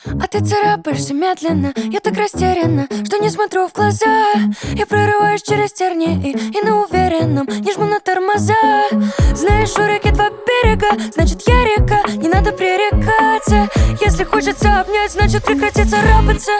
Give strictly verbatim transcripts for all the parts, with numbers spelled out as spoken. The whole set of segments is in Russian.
А ты царапаешься медленно, я так растеряна, что не смотрю в глаза. Я прорываюсь через тернии и, и на уверенном не жму на тормоза. Знаешь, у реки два берега, значит я река, не надо пререкаться. Если хочется обнять, значит прекрати царапаться.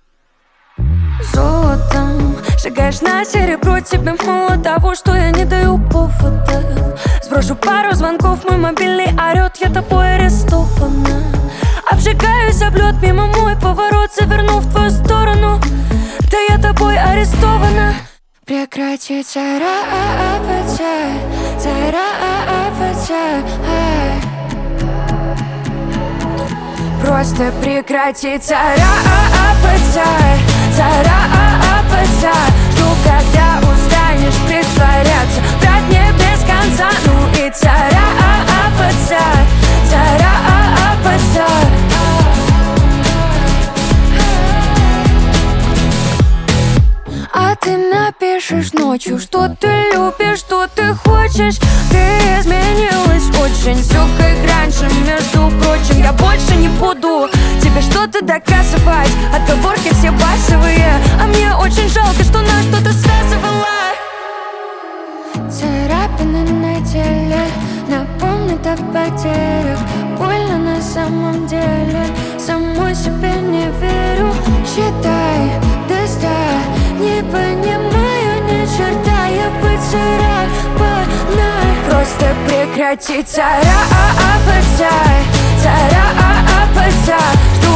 Золотом шагаешь на серебро, тебе мало того, что я не даю повода. Сброшу пару звонков, мой мобильный орёт, я тобой арестована. Обжигаюсь об лёд, мимо мой поворот, заверну в твою сторону. Да я тобой арестована. Прекрати царапаться, царапаться, просто прекрати царапаться, царапаться. Жду, когда устанешь притворяться, брать мне без конца. Ну и царапаться, царапаться. А ты напишешь ночью, что ты любишь, что ты хочешь. Ты изменилась очень, всё как раньше. Между прочим, я больше не буду тебе что-то доказывать. Отговорки все басовые, а мне очень жалко, что нас что-то связывало. Царапины на теле напомнят о потерях. Больно на самом деле, самой себе не верю. Считай до ста, не понимаю ни черта. Я поцарапана. Просто прекрати царапаться, царапаться. Жду,